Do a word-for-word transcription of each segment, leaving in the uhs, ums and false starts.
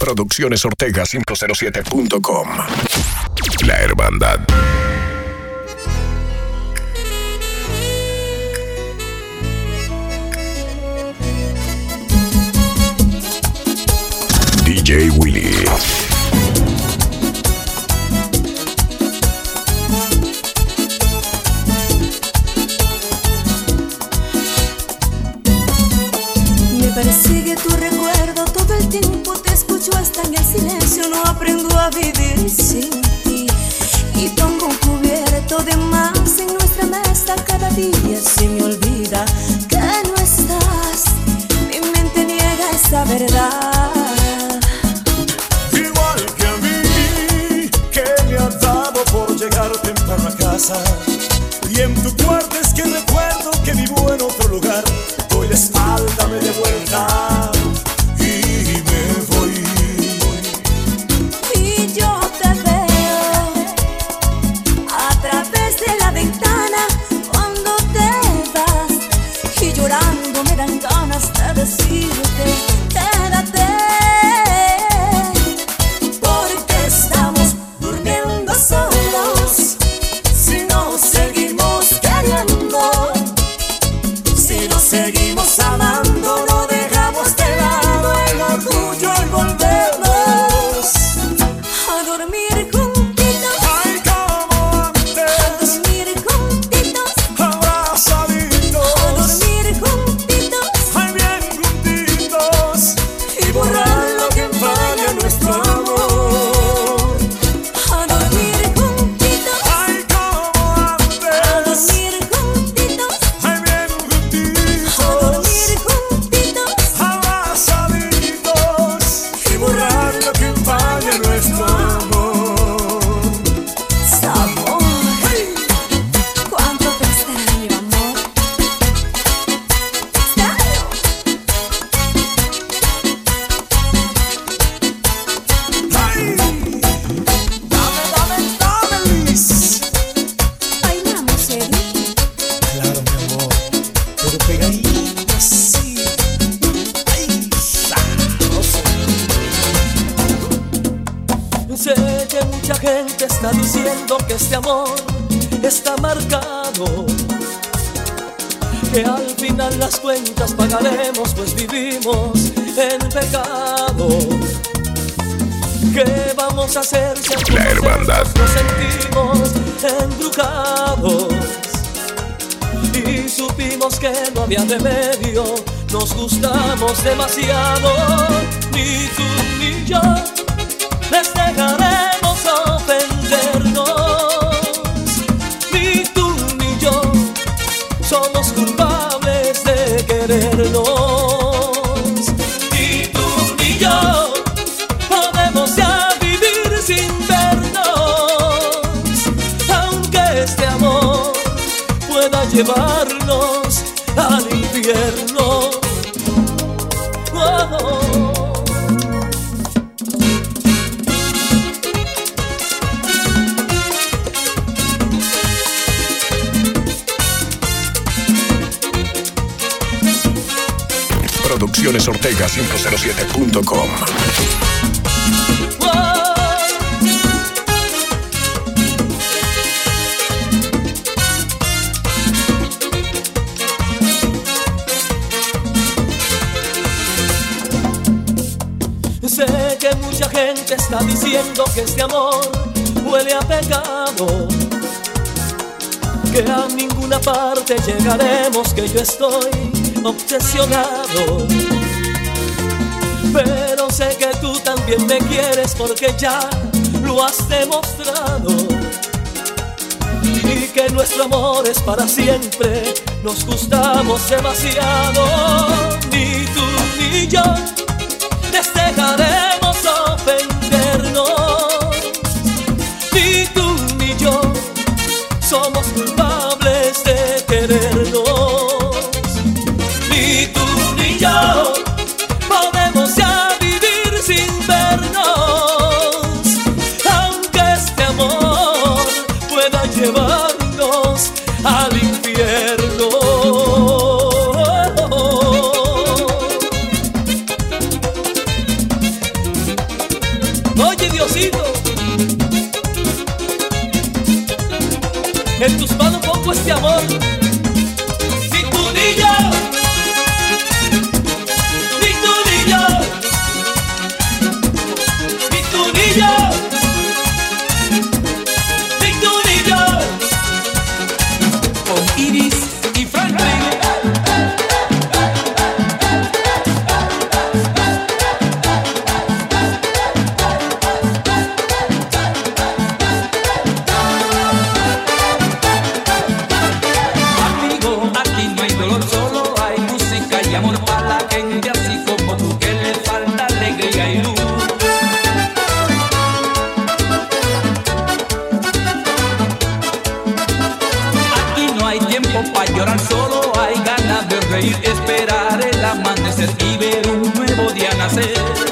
Producciones Ortega quinientos siete punto com. La Hermandad. D J Willy. Me persigue tu recuerdo todo el tiempo, te escucho hasta en el silencio, no aprendo a vivir sin ti. Y pongo un cubierto de más en nuestra mesa, cada día se me olvida que no estás. Mi mente niega esa verdad. Igual que a mí, que me ha dado por llegar temprano a casa. Y en tu cuarto es que recuerdo que vivo en otro lugar. Doy la espalda, me de vuelta y me voy. Y yo te veo a través de la ventana cuando te vas. Y llorando me dan ganas de decirte, quédate. Porque estamos durmiendo solos. Si nos seguimos queriendo, si nos seguimos amando, no dejamos de lado el orgullo y volvemos a dormir juntitos. Ay, como antes, A dormir juntitos, abrazaditos, a dormir juntitos, ay, bien juntitos, y borrar lo que empaña nuestro amor. A dormir juntitos, ay, como a antes, dormir juntitos, ay, bien a juntitos, dormir juntitos, abrazaditos, y borrar lo que empaña nuestro amor. Sabor, cuánto te extraño, amor. Extraño. ay, dame, dame, dame, Liz. Bailamos, Eddie. Claro, mi amor, pero pegadito así. Ay, sabroso. Sé que mucha gente está diciendo que este amor está marcado, que al final las cuentas pagaremos, pues vivimos en pecado. ¿Qué vamos a hacer si entre La Hermandad. nosotros nos sentimos embrujados? Y supimos que no había remedio, nos gustamos demasiado. Ni tú ni yo les dejaremos ofendernos, ni tú ni yo somos culpables de querernos, ni tú ni yo podemos ya vivir sin vernos, aunque este amor pueda llevarnos al infierno. Oh, oh. Producciones Ortega quinientos siete punto com. Sé que mucha gente está diciendo que este amor huele a pecado, que a ninguna parte llegaremos, que yo estoy obsesionado. Pero sé que tú también me quieres porque ya lo has demostrado, y que nuestro amor es para siempre, nos gustamos demasiado. Ni tú ni yo les dejaremos ofendernos, ni tú ni yo somos culpables de querernos, ni tú ni yo podemos ya vivir sin vernos, aunque este amor pueda llevarnos al infierno. Oye, Diosito, en tus manos pongo este amor. Ni tú ni yo, ni tú ni yo, ni tú ni yo, ni tú ni yo. Con Iris y Franklin. Esperar el amanecer y ver un nuevo día nacer.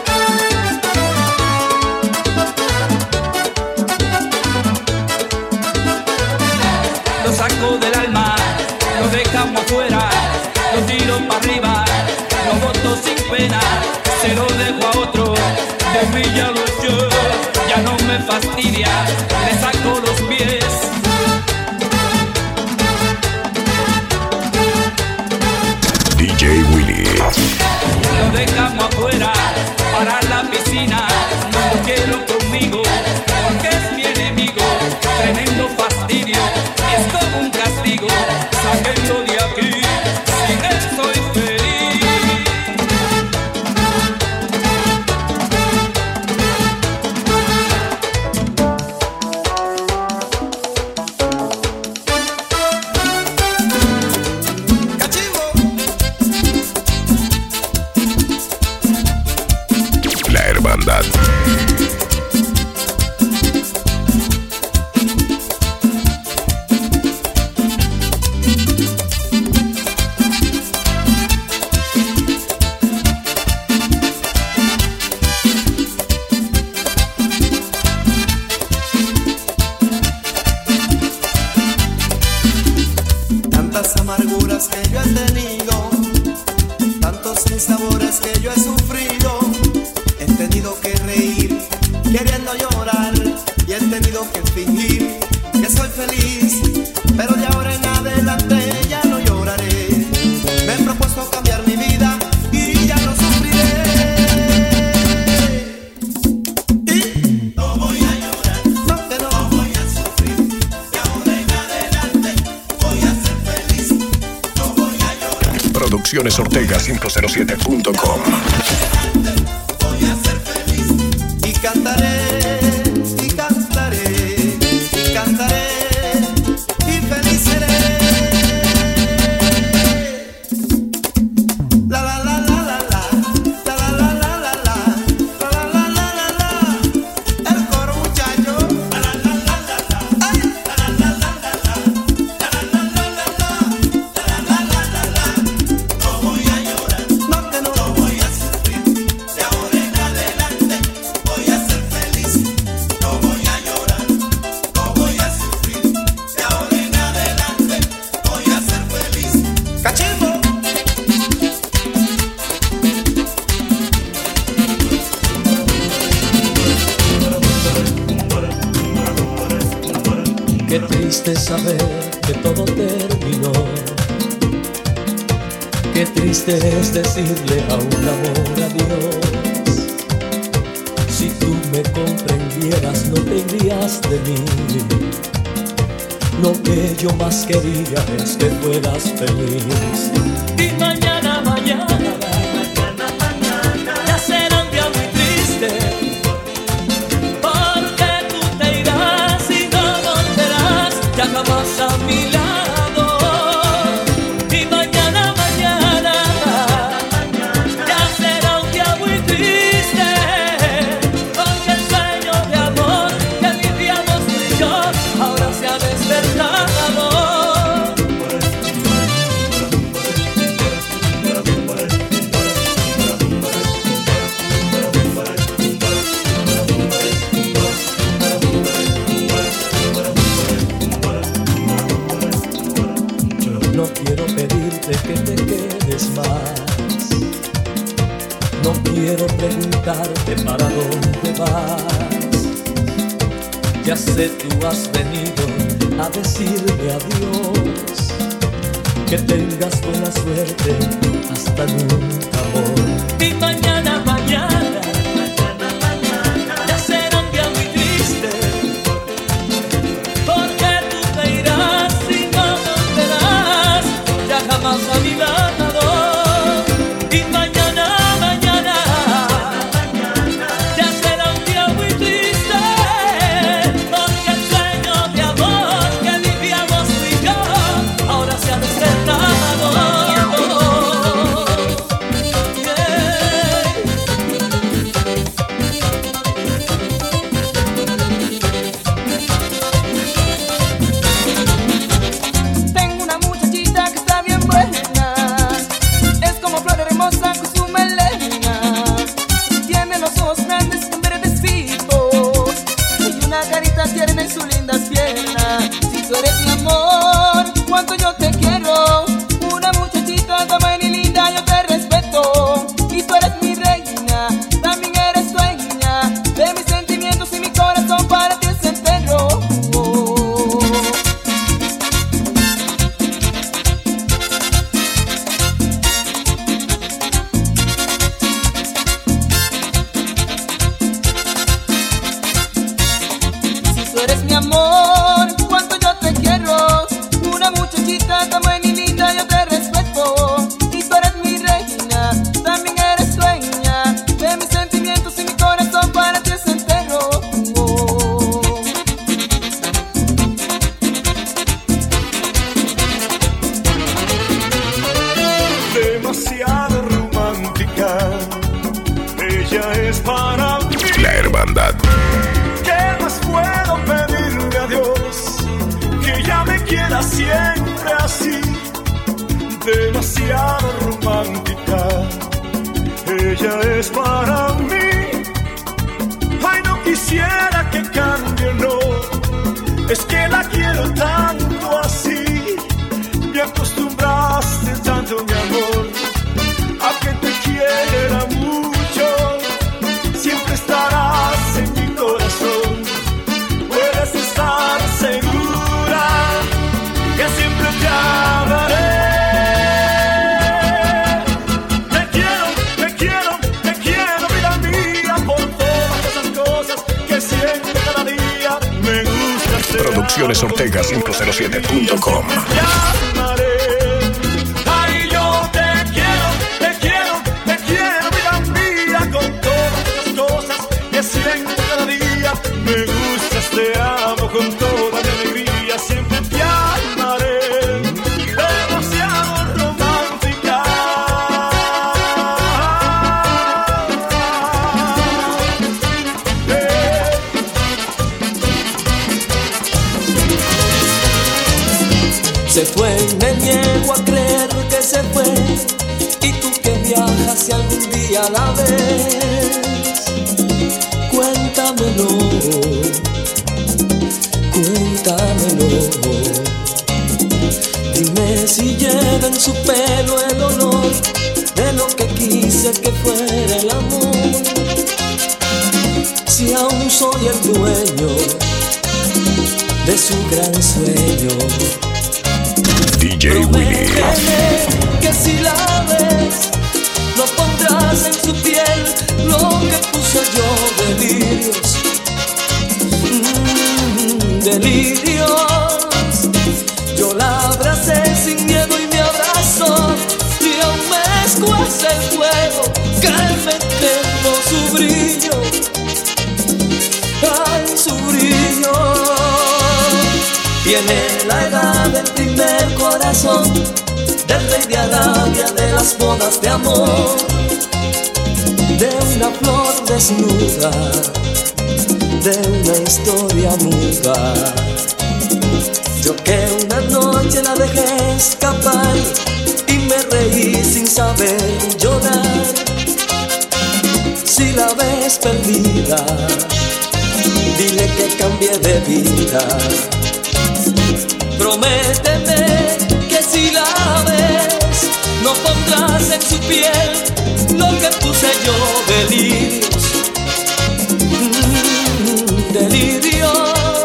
Lo saco del alma, lo dejamos afuera, lo tiro para arriba, lo boto sin pena, se lo dejo a otro, de mí ya lo echó, ya no me fastidia, le saco los pies. D J Willy. Lo dejamos afuera para la piscina, no lo quiero conmigo porque es mi enemigo, tremendo fastidio, es como un castigo, sáquenlo de aquí, sin él soy feliz. Hermandad. Tantas amarguras que yo he tenido, tantos sinsabores que yo he sufrido. He tenido que reír, queriendo llorar, y he tenido que fingir que soy feliz, pero de ahora en adelante ya no lloraré. Me he propuesto cambiar mi vida y ya no sufriré. Y no voy a llorar, no, que no, no voy a sufrir, de ahora en adelante voy a ser feliz, no voy a llorar. Producciones Ortega cinco cero siete punto com. Cantaré, y cantaré, y cantaré, y feliz seré. La la la la la la, la la la la la la, la la la la la, el coro muchacho. La la la la la la, ay, la la la la la la, la la la la la la, la la la la la. No voy a llorar, no que no, no voy a sufrir, de ahora en adelante voy a ser feliz, no voy a llorar, no voy a sufrir, de ahora en adelante voy a ser feliz. ¡Cachimbo! Qué triste saber que todo terminó. Qué triste es decirle a un amor adiós. Si tú me comprendieras no te irías de mí. Lo que yo más quería es que fueras feliz. Y mañana, mañana, mañana, mañana ya será un día muy triste, porque tú te irás y no volverás ya jamás a mi lado. Y mañana, mañana ya será un día muy triste, porque el sueño de amor que vivíamos tú y yo ahora se ha despertado. No quiero pedirte que te quedes más, no quiero preguntarte para dónde vas. Ya sé, tú has venido a decirme adiós. Que tengas buena suerte, hasta nunca, amor. Y mañana, mañana, mañana, mañana, ya será un día muy triste, porque tú te irás y no volverás ya jamás a mi lado. Y mañana, mañana, ya será un día muy triste, porque el sueño de amor que vivíamos tú y yo ahora se ha despertado. Tengo una muchachita que está bien buena, es como flor hermosa con su melena. Tiene los ojos grandes con verdecitos y una carita tierna en sus lindas piernas. Si tú eres mi amor, cuánto yo te quiero. Una muchachita tan y linda, yo te respeto. Y tú eres mi reina, también eres dueña de mis sentimientos y mi corazón para ti es entero. Si tú eres mi amor, cuánto yo te quiero. Una muchachita tan buena y linda, yo te respeto. Y tú eres mi reina, también eres dueña de mis sentimientos y mi corazón para ti es entero. Demasiado romántica, ella es para mí. La hermandad. ¿Qué más puedo pedirle a Dios? Que ella me quiera siempre así. Demasiado romántica, ella es para mí. Ay, no quisiera que cambie, no, es que la quiero tanto así. Me acostumbraste tanto, mi amor, a que te quiera mucho. Siempre estarás en mi corazón, puedes estar segura que siempre te amaré. Te quiero, te quiero, te quiero, vida mía, por todas esas cosas que siento cada día. Me gusta ser Producciones Ortega quinientos siete punto com. te amaré. Ay, yo te quiero, te quiero, te quiero, vida mía, con todas esas cosas que siento cada día. Me gustas, te amo con toda mi alegría, siempre te amaré. Demasiado romántica. Eh. Se fue, me niego a creer que se fue. Y tú que viajas si algún día la ves, cuéntamelo, cuéntamelo. Dime si lleva en su pelo el olor de lo que quise que fuera el amor. Si aún soy el dueño de su gran sueño. D J Willy. Prométeme que si la ves, no pondrás en su piel lo que puse yo, delirios, mm, delirios. Yo la abracé sin miedo y me abrazó, y aún me escuece el fuego que me tengo su brillo, ay, su brillo. Tiene la edad del primer corazón, del rey de Arabia, de las bodas de amor, de una flor desnuda, de una historia muda. Yo que una noche la dejé escapar y me reí sin saber llorar. Si la ves perdida, dile que cambié de vida. Prométeme que si la ves, no pondrás en su piel lo que puse yo, delirios, mm, delirios.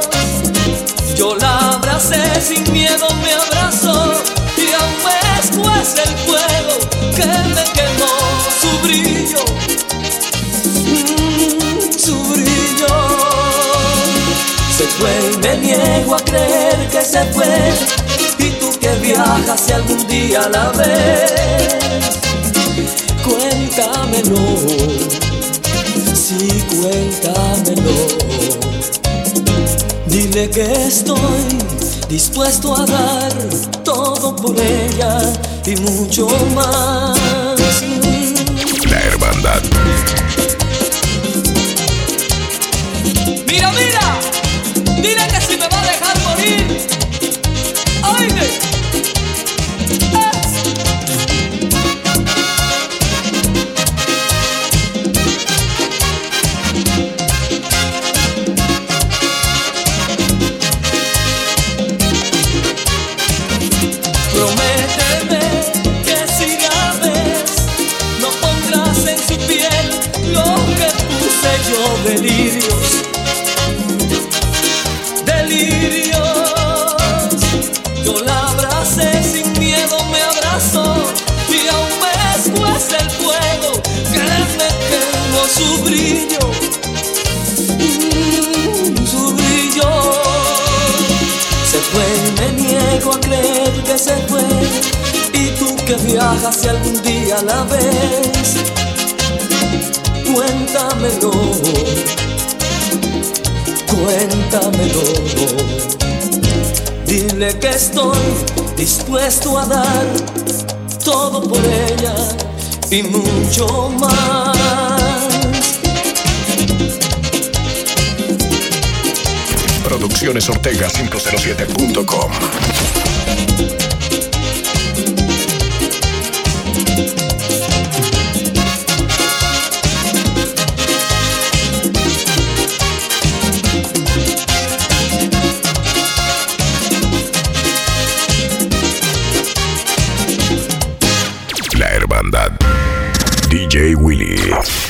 me niego a creer que se fue. Y tú que viajas si algún día la ves, cuéntamelo, sí, cuéntamelo. Dile que estoy dispuesto a dar todo por ella y mucho más. La Hermandad. Mira, mira, dile que si me va a dejar morir. Oye, prométeme que si la ves no pondrás en su piel lo que puse yo. Delirios, delirios. Yo la abracé sin miedo, me abrazó y aún me escuece el fuego que me quemó su brillo, mm, su brillo. Se fue y me niego a creer que se fue. Y tú que viajas si algún día la ves, cuéntamelo, cuéntamelo. Dile que estoy dispuesto a dar todo por ella y mucho más. Producciones Ortega cinco cero siete punto com. La Hermandad. D J Willy.